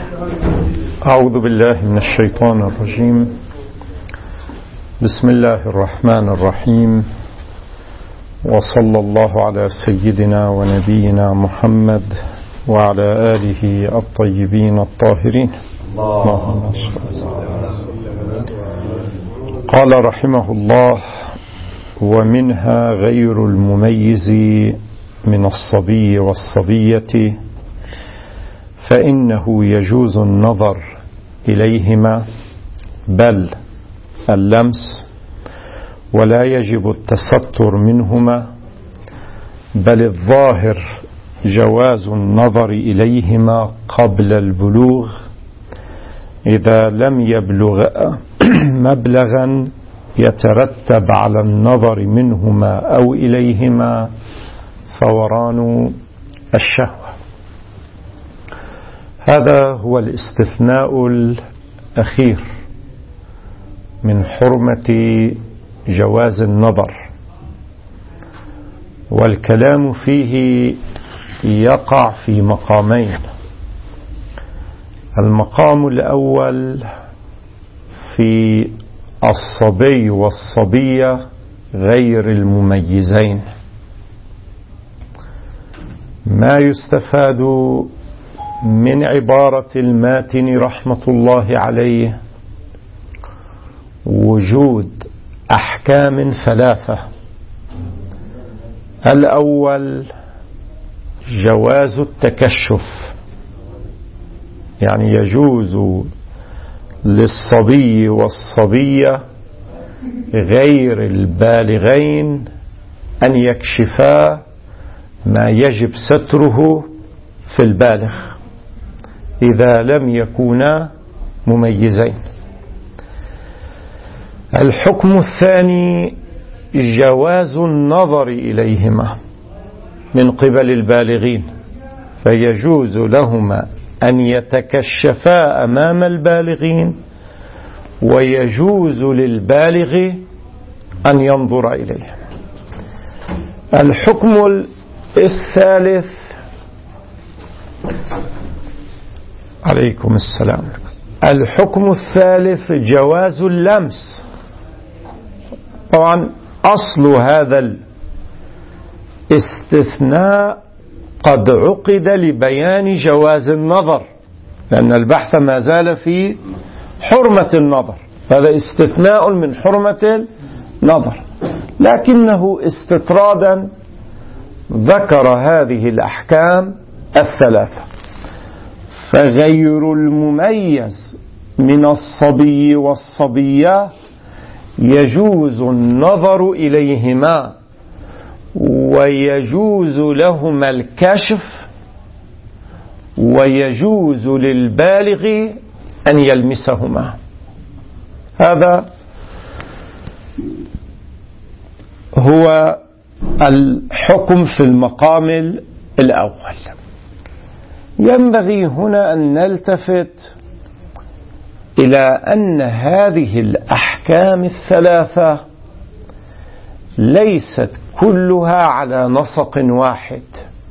أعوذ بالله من الشيطان الرجيم. بسم الله الرحمن الرحيم، وصلى الله على سيدنا ونبينا محمد وعلى آله الطيبين الطاهرين. قال رحمه الله: ومنها غير المميز من الصبي والصبية، فإنه يجوز النظر إليهما بل اللمس، ولا يجب التستر منهما، بل الظاهر جواز النظر إليهما قبل البلوغ إذا لم يبلغ مبلغا يترتب على النظر منهما أو إليهما ثوران الشهوة. هذا هو الاستثناء الأخير من حرمة جواز النظر، والكلام فيه يقع في مقامين. المقام الأول في الصبي والصبية غير المميزين. ما يستفاد من عبارة الماتن رحمة الله عليه وجود أحكام ثلاثة. الأول جواز التكشف، يعني يجوز للصبي والصبية غير البالغين أن يكشفا ما يجب ستره في البالغ إذا لم يكونا مميزين. الحكم الثاني جواز النظر إليهما من قبل البالغين، فيجوز لهما أن يتكشفا أمام البالغين، ويجوز للبالغ أن ينظر إليهم. الحكم الثالث عليكم السلام. الحكم الثالث جواز اللمس. طبعا أصل هذا الاستثناء قد عقد لبيان جواز النظر، لأن البحث ما زال في حرمة النظر، هذا استثناء من حرمة النظر، لكنه استطرادا ذكر هذه الأحكام الثلاثة. فغير المميز من الصبي والصبية يجوز النظر إليهما، ويجوز لهما الكشف، ويجوز للبالغ أن يلمسهما. هذا هو الحكم في المقام الأول. ينبغي هنا أن نلتفت إلى أن هذه الأحكام الثلاثة ليست كلها على نسق واحد.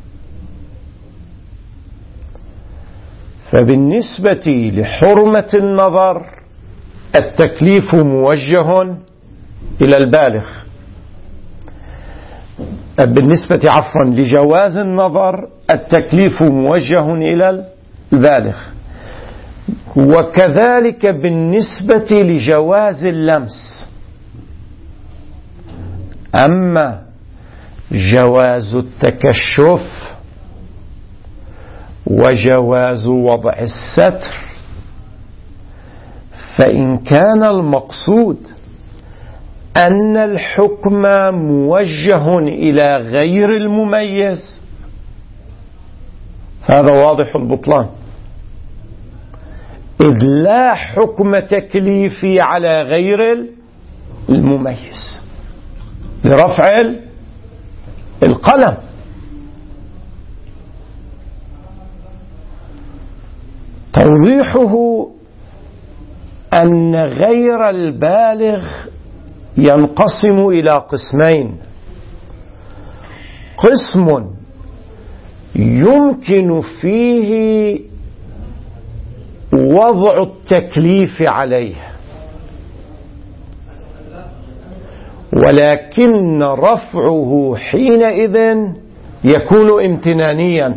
فبالنسبة لحرمة النظر التكليف موجه إلى البالغ، بالنسبة لجواز النظر التكليف موجه إلى البالغ، وكذلك بالنسبة لجواز اللمس. أما جواز التكشف وجواز وضع الستر، فإن كان المقصود أن الحكم موجه إلى غير المميز فهذا واضح البطلان، إذ لا حكم تكليفي على غير المميز لرفع القلم. توضيحه أن غير البالغ ينقسم إلى قسمين: قسم يمكن فيه وضع التكليف عليه، ولكن رفعه حينئذ يكون امتنانيا.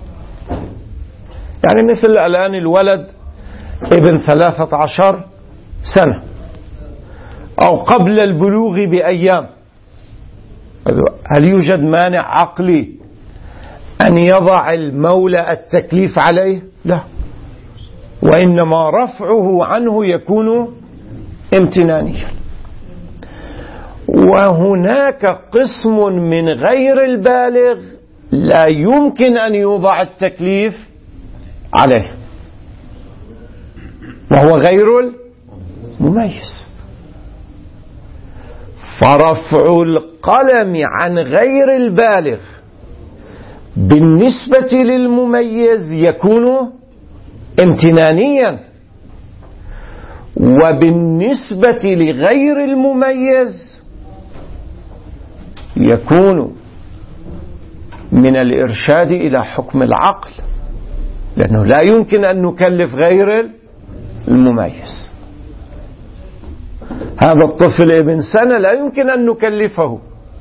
يعني مثل الآن الولد ابن 13 سنة أو قبل البلوغ بأيام، هل يوجد مانع عقلي أن يضع المولى التكليف عليه؟ لا، وإنما رفعه عنه يكون امتنانيا. وهناك قسم من غير البالغ لا يمكن أن يوضع التكليف عليه، وهو غير المميز. فرفع القلم عن غير البالغ بالنسبة للمميز يكون امتنانيا، وبالنسبة لغير المميز يكون من الإرشاد إلى حكم العقل، لأنه لا يمكن أن نكلف غير المميز. هذا الطفل ابن سنة لا يمكن أن نكلفه،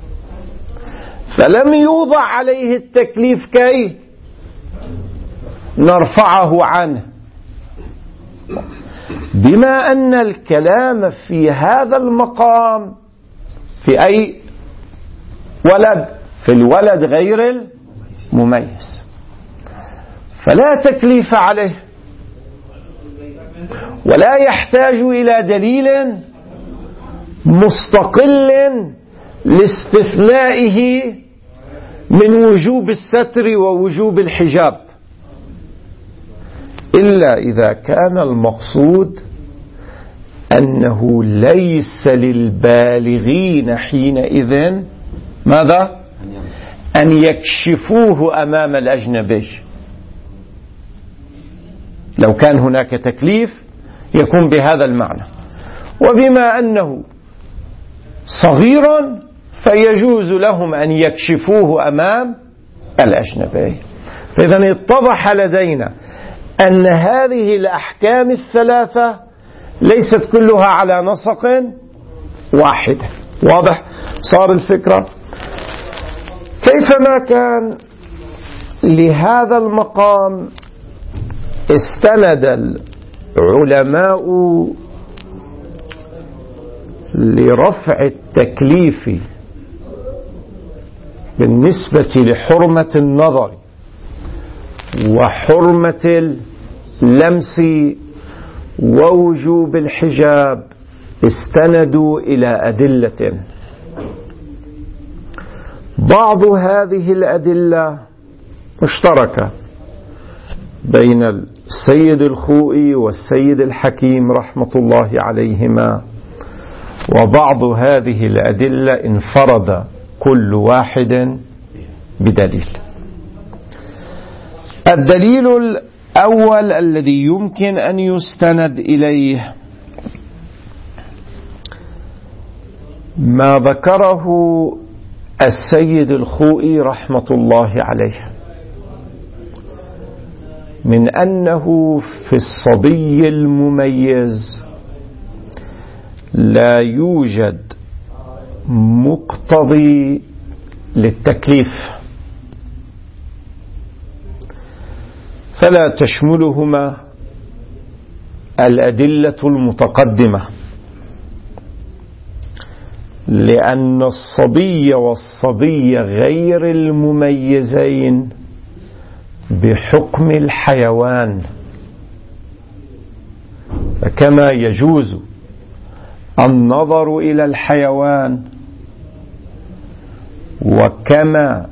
فلم يوضع عليه التكليف كي نرفعه عنه. بما أن الكلام في هذا المقام في أي ولد؟ في الولد غير المميز، فلا تكليف عليه، ولا يحتاج إلى دليل مستقل لاستثنائه من وجوب الستر ووجوب الحجاب، إلا إذا كان المقصود أنه ليس للبالغين حينئذ ماذا؟ أن يكشفوه أمام الأجنبي. لو كان هناك تكليف يكون بهذا المعنى، وبما أنه صغير فيجوز لهم أن يكشفوه أمام الأجنبي. فإذا اتضح لدينا أن هذه الأحكام الثلاثة ليست كلها على نسق واحد. واضح؟ صار الفكرة. كيفما كان لهذا المقام استند العلماء لرفع التكليف بالنسبة لحرمة النظر وحرمة اللمس ووجوب الحجاب، استندوا إلى أدلة. بعض هذه الأدلة مشتركة بين السيد الخوئي والسيد الحكيم رحمة الله عليهما، وبعض هذه الأدلة انفرد كل واحد بدليل. الدليل الأول الذي يمكن أن يستند إليه ما ذكره السيد الخوئي رحمة الله عليه من أنه في الصبي المميز لا يوجد مقتضي للتكليف، فلا تشملهما الأدلة المتقدمة، لأن الصبي والصبي غير المميزين بحكم الحيوان، فكما يجوز النظر إلى الحيوان وكما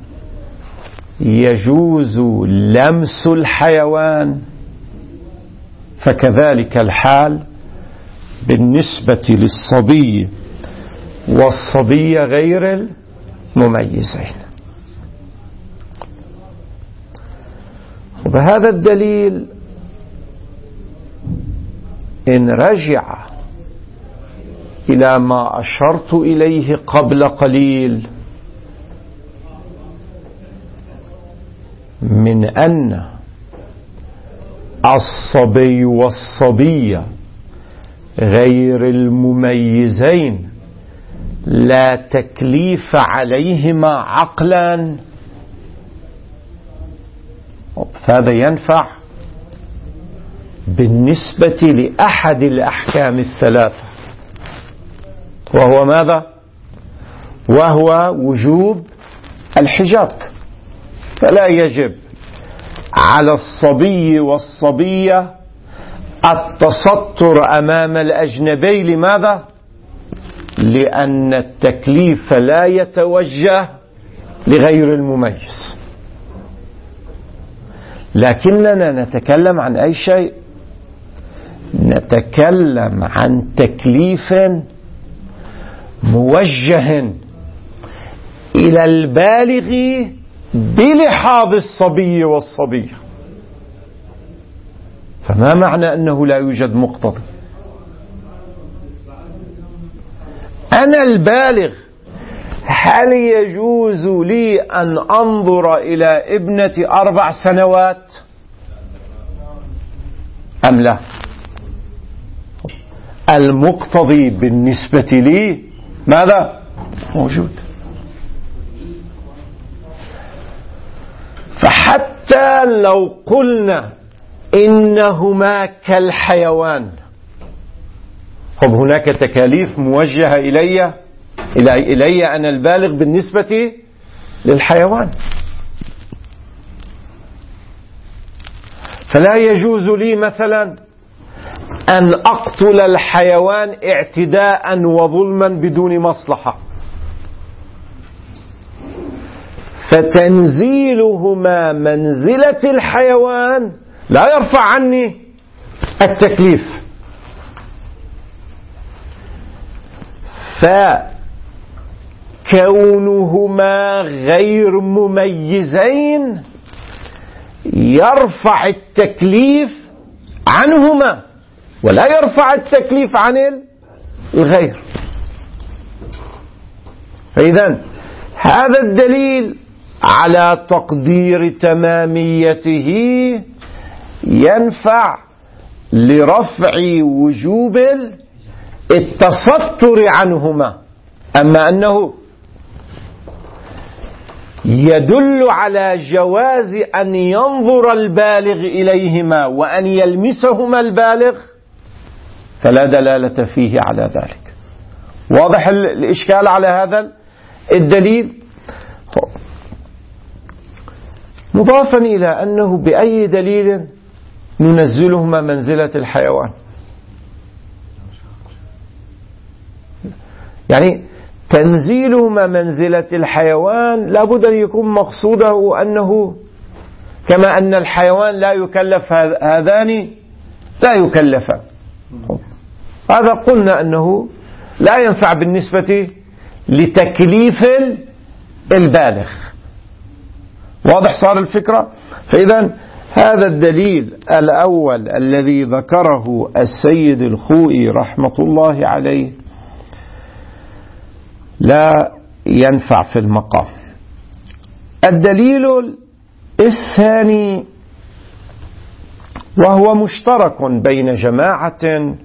يجوز لمس الحيوان، فكذلك الحال بالنسبة للصبي والصبي غير المميزين. وبهذا الدليل إن رجع إلى ما أشرت إليه قبل قليل من أن الصبي والصبية غير المميزين لا تكليف عليهما عقلا، هذا ينفع بالنسبة لأحد الأحكام الثلاثة، وهو ماذا؟ وهو وجوب الحجاب. فلا يجب على الصبي والصبية التستر أمام الأجنبي. لماذا؟ لأن التكليف لا يتوجه لغير المميز. لكننا نتكلم عن أي شيء؟ نتكلم عن تكليف موجه إلى البالغ بلحاظ الصبي والصبية. فما معنى أنه لا يوجد مقتضي؟ أنا البالغ، هل يجوز لي أن أنظر إلى ابنة 4 سنوات أم لا؟ المقتضي بالنسبة لي ماذا؟ موجود. فحتى لو قلنا إنهما كالحيوان، هناك تكاليف موجهة إلي أنا البالغ بالنسبة للحيوان. فلا يجوز لي مثلا أن أقتل الحيوان اعتداء وظلما بدون مصلحة، فتنزيلهما منزلة الحيوان لا يرفع عني التكليف. فكونهما غير مميزين يرفع التكليف عنهما ولا يرفع التكليف عن الغير. فإذن هذا الدليل على تقدير تماميته ينفع لرفع وجوب التستر عنهما. أما أنه يدل على جواز أن ينظر البالغ إليهما وأن يلمسهما البالغ فلا دلالة فيه على ذلك. واضح الإشكال على هذا الدليل؟ مضافا إلى أنه بأي دليل ننزلهما منزلة الحيوان؟ يعني تنزيلهما منزلة الحيوان لابد أن يكون مقصوده أنه كما أن الحيوان لا يكلف هذان لا يكلفان. هذا قلنا أنه لا ينفع بالنسبة لتكليف البالغ. واضح صار الفكرة؟ فإذا هذا الدليل الأول الذي ذكره السيد الخوئي رحمة الله عليه لا ينفع في المقام. الدليل الثاني وهو مشترك بين جماعة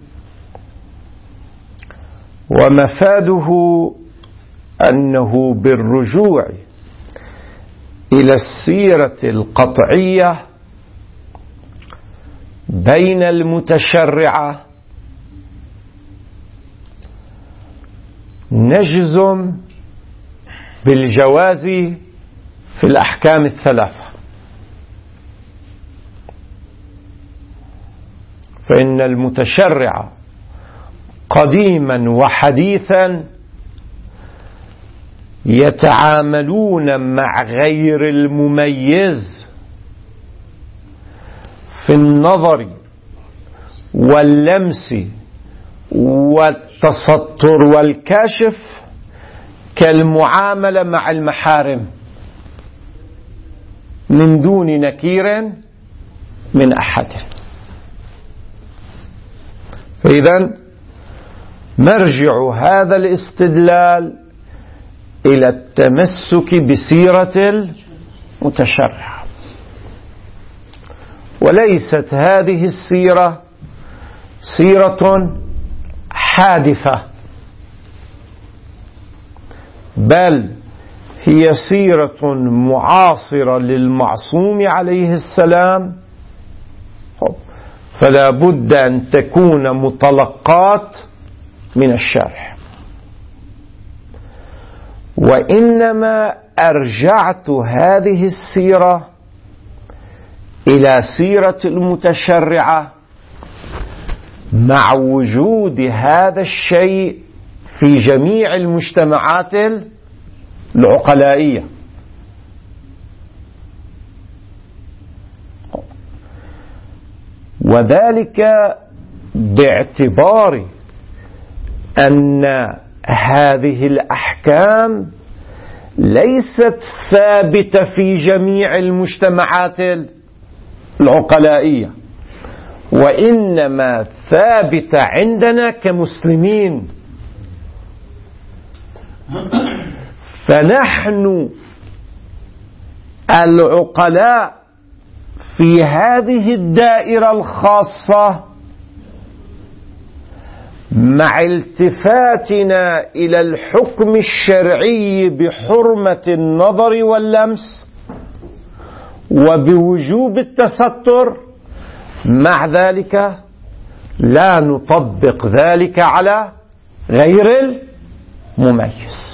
ومفاده أنه بالرجوع إلى السيرة القطعية بين المتشرعة نجزم بالجواز في الأحكام الثلاثة. فإن المتشرع قديما وحديثا يتعاملون مع غير المميز في النظر واللمس والتستر والكاشف كالمعاملة مع المحارم من دون نكير من أحد. فإذا مرجع هذا الاستدلال إلى التمسك بسيرة المتشرع. وليست هذه السيرة سيرة حادثة، بل هي سيرة معاصرة للمعصوم عليه السلام، فلا بد أن تكون متلقات من الشرح. وإنما أرجعت هذه السيرة إلى سيرة المتشرعة مع وجود هذا الشيء في جميع المجتمعات العقلائية. وذلك باعتبار أن هذه الأحكام ليست ثابتة في جميع المجتمعات العقلائية، وإنما ثابتة عندنا كمسلمين. فنحن العقلاء في هذه الدائرة الخاصة مع التفاتنا إلى الحكم الشرعي بحرمة النظر واللمس وبوجوب التستر، مع ذلك لا نطبق ذلك على غير المميز،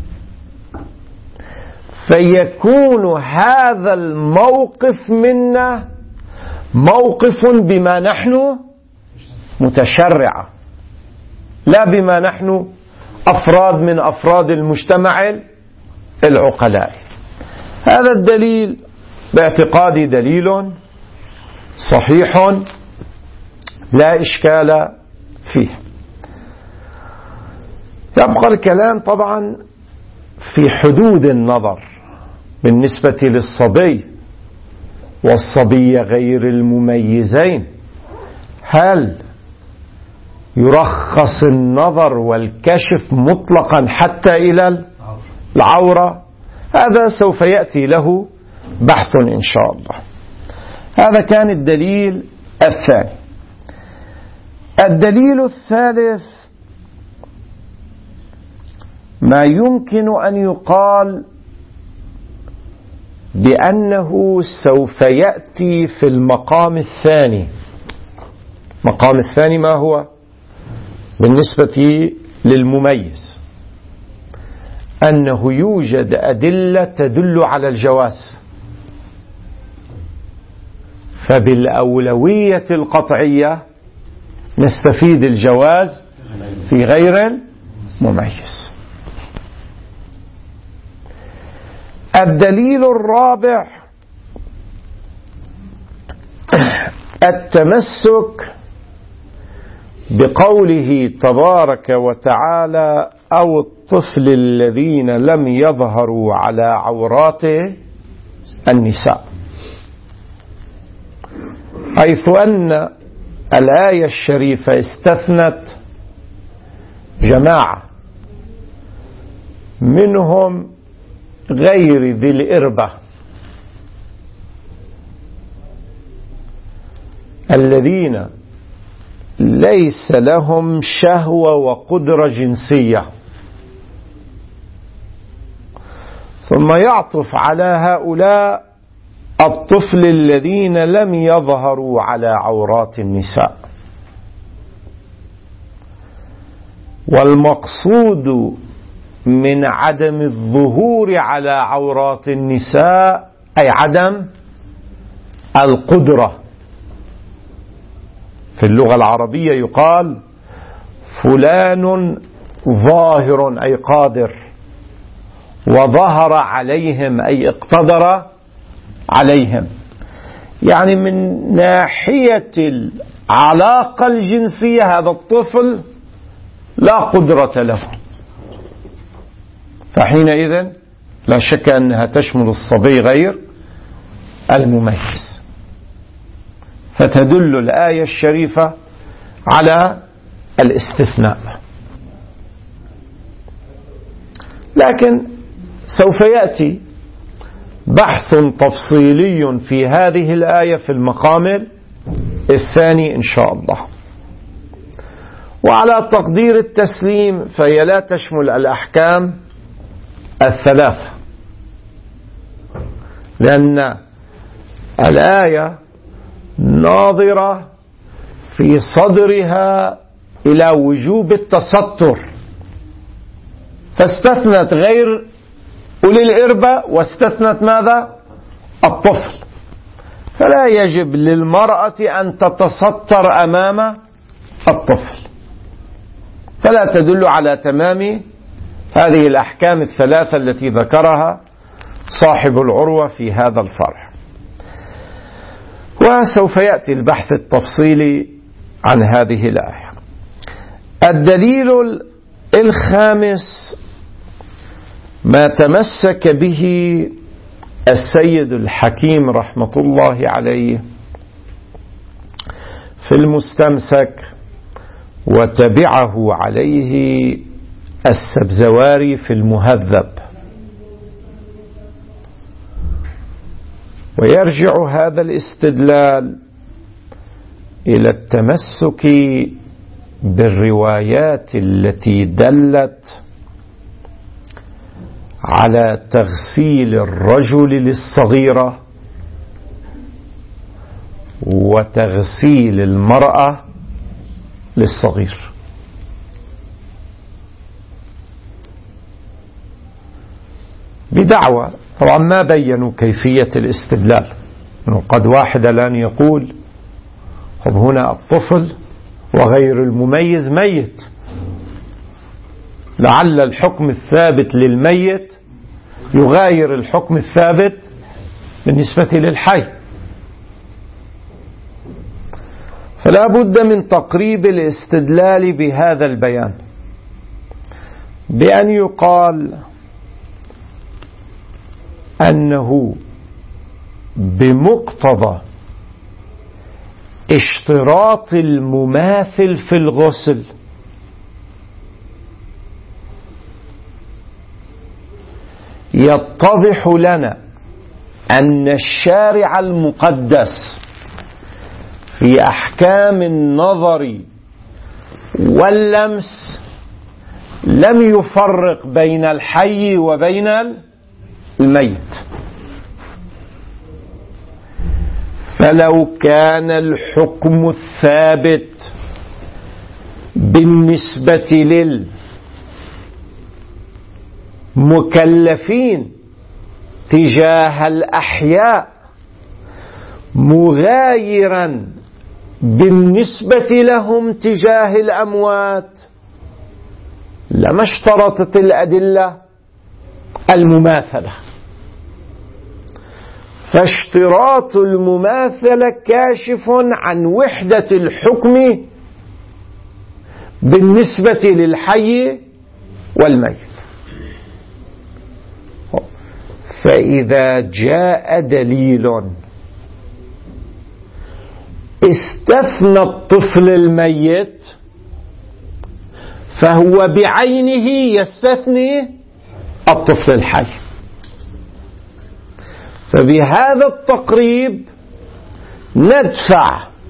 فيكون هذا الموقف منا موقف بما نحن متشرعة، لا بما نحن أفراد من أفراد المجتمع العقلاء. هذا الدليل باعتقادي دليل صحيح لا إشكال فيه. يبقى الكلام طبعا في حدود النظر بالنسبة للصبي والصبي غير المميزين. هل يرخص النظر والكشف مطلقا حتى إلى العورة؟ هذا سوف يأتي له بحث إن شاء الله. هذا كان الدليل الثاني. الدليل الثالث ما يمكن أن يقال بأنه سوف يأتي في المقام الثاني. المقام الثاني ما هو بالنسبة للمميز؟ أنه يوجد أدلة تدل على الجواز، فبالأولوية القطعية نستفيد الجواز في غير المميز. الدليل الرابع التمسك بقوله تبارك وتعالى أو الطفل الذين لم يظهروا على عورات النساء، حيث أن الآية الشريفة استثنت جماعة منهم غير ذي الإربة الذين ليس لهم شهوة وقدرة جنسية، ثم يعطف على هؤلاء الطفل الذين لم يظهروا على عورات النساء. والمقصود من عدم الظهور على عورات النساء أي عدم القدرة. في اللغة العربية يقال فلان ظاهر أي قادر، وظهر عليهم أي اقتدر عليهم، يعني من ناحية العلاقة الجنسية هذا الطفل لا قدرة له، فحينئذ لا شك أنها تشمل الصبي غير المميز. فتدل الآية الشريفة على الاستثناء. لكن سوف يأتي بحث تفصيلي في هذه الآية في المقام الثاني إن شاء الله. وعلى تقدير التسليم فهي لا تشمل الأحكام الثلاثة، لأن الآية ناظرة في صدرها إلى وجوب التستر، فاستثنت غير أولي الإربة واستثنت ماذا؟ الطفل. فلا يجب للمرأة أن تتستر أمام الطفل، فلا تدل على تمام هذه الأحكام الثلاثة التي ذكرها صاحب العروة في هذا الفرع. وسوف يأتي البحث التفصيلي عن هذه الآية. الدليل الخامس ما تمسك به السيد الحكيم رحمة الله عليه في المستمسك، وتبعه عليه السبزواري في المهذب. ويرجع هذا الاستدلال إلى التمسك بالروايات التي دلت على تغسيل الرجل للصغيرة وتغسيل المرأة للصغير. بدعوى طبعا ما بينوا كيفية الاستدلال. قد واحد الآن يقول طب هنا الطفل وغير المميز ميت، لعل الحكم الثابت للميت يغاير الحكم الثابت بالنسبة للحي، فلا بد من تقريب الاستدلال بهذا البيان، بأن يقال أنه بمقتضى اشتراط المماثل في الغسل يتضح لنا أن الشارع المقدس في أحكام النظر واللمس لم يفرق بين الحي وبين الميت. فلو كان الحكم الثابت بالنسبة للمكلفين تجاه الأحياء مغايرا بالنسبة لهم تجاه الأموات لما اشترطت الأدلة المماثلة. فاشتراط المماثلة كاشف عن وحدة الحكم بالنسبة للحي والميت. فإذا جاء دليل استثنى الطفل الميت فهو بعينه يستثني الطفل الحي. فبهذا التقريب ندفع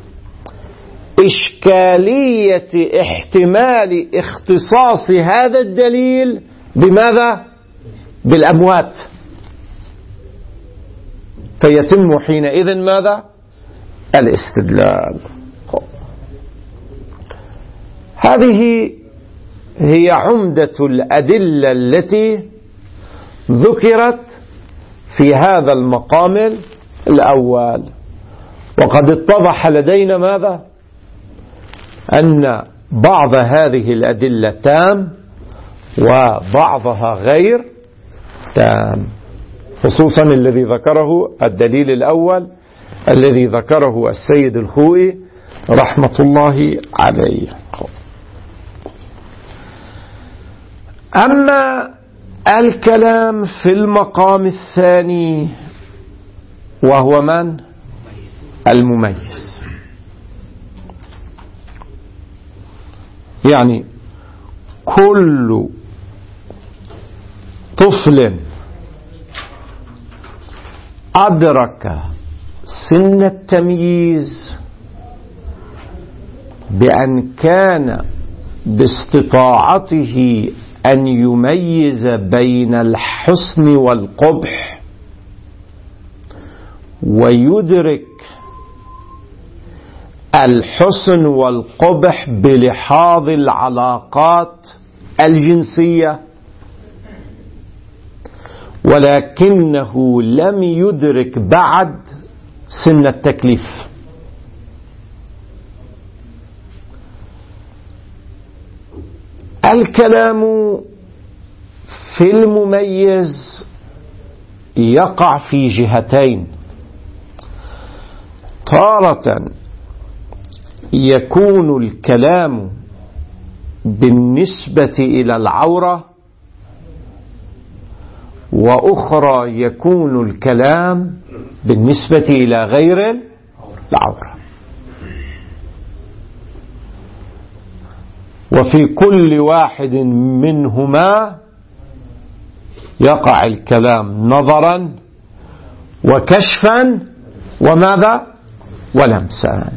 إشكالية احتمال اختصاص هذا الدليل بماذا؟ بالأموات، فيتم حينئذ ماذا؟ الاستدلال. هذه هي عمدة الأدلة التي ذكرت في هذا المقام الأول. وقد اتضح لدينا ماذا؟ أن بعض هذه الأدلة تام وبعضها غير تام، خصوصا الذي ذكره الدليل الأول الذي ذكره السيد الخوئي رحمة الله عليه. أما الكلام في المقام الثاني وهو من؟ المميز. يعني كل طفل أدرك سن التمييز بأن كان باستطاعته أن يميز بين الحسن والقبح، ويدرك الحسن والقبح بلحاظ العلاقات الجنسية، ولكنه لم يدرك بعد سن التكليف. الكلام في المميز يقع في جهتين: تارة يكون الكلام بالنسبة إلى العورة، وأخرى يكون الكلام بالنسبة إلى غير العورة. وفي كل واحد منهما يقع الكلام نظرا وكشفا وماذا ولمسا.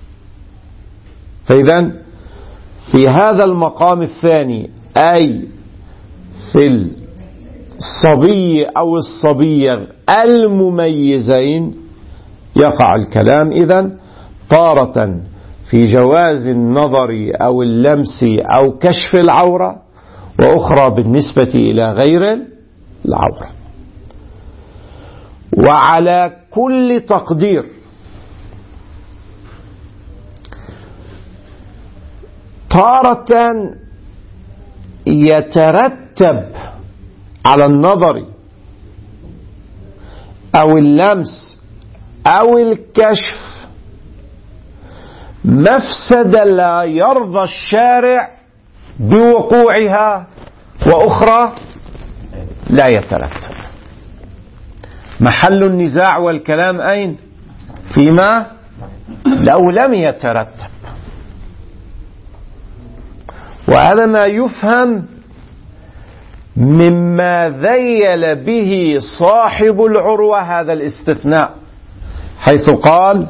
فإذا في هذا المقام الثاني، أي في الصبي أو الصبية المميزين، يقع الكلام إذن تارة في جواز النظر أو اللمس أو كشف العورة، وأخرى بالنسبة إلى غير العورة. وعلى كل تقدير تارة يترتب على النظر أو اللمس أو الكشف مفسدة لا يرضى الشارع بوقوعها، وأخرى لا يترتب. محل النزاع والكلام أين؟ فيما لو لم يترتب. وهذا ما يفهم مما ذيل به صاحب العروة هذا الاستثناء، حيث قال: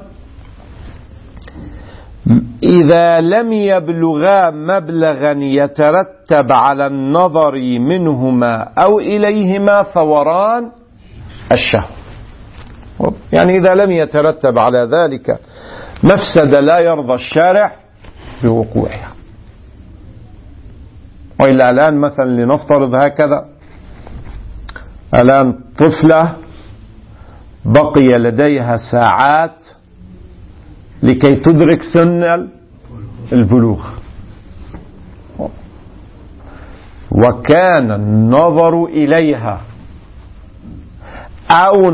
إذا لم يبلغا مبلغا يترتب على النظر منهما أو إليهما ثوران الشهوة. يعني إذا لم يترتب على ذلك مفسدة لا يرضى الشارع بوقوعها. وإلا الآن مثلا لنفترض هكذا، الآن طفلة بقي لديها ساعات لكي تدرك سن البلوغ، وكان النظر إليها أو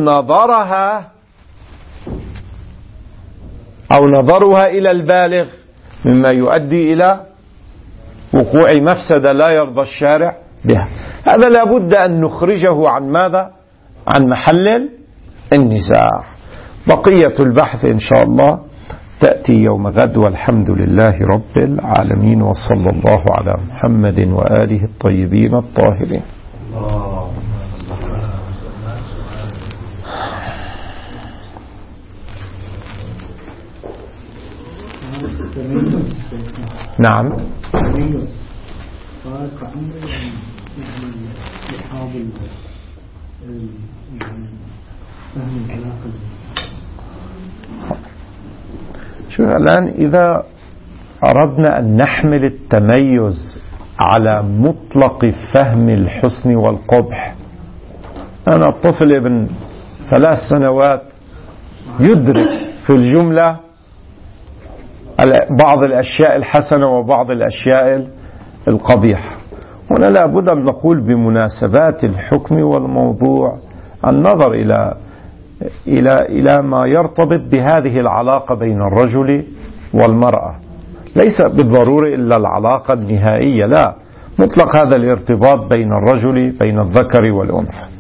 نظرها إلى البالغ مما يؤدي إلى وقوع مفسدة لا يرضى الشارع بها. هذا لابد أن نخرجه عن ماذا؟ عن محل النزاع. بقية البحث إن شاء الله تأتي يوم غد، والحمد لله رب العالمين، وصلى الله على محمد وآله الطيبين الطاهرين. نعم. شو الآن إذا أردنا أن نحمل التميز على مطلق فهم الحسن والقبح، أنا الطفل ابن 3 سنوات يدرك في الجملة بعض الأشياء الحسنة وبعض الأشياء القبيحة. هنا لابد أن نقول بمناسبات الحكم والموضوع النظر إلى ما يرتبط بهذه العلاقة بين الرجل والمرأة، ليس بالضرورة إلا العلاقة النهائية، لا، مطلق هذا الارتباط بين الرجل بين الذكر والأنثى.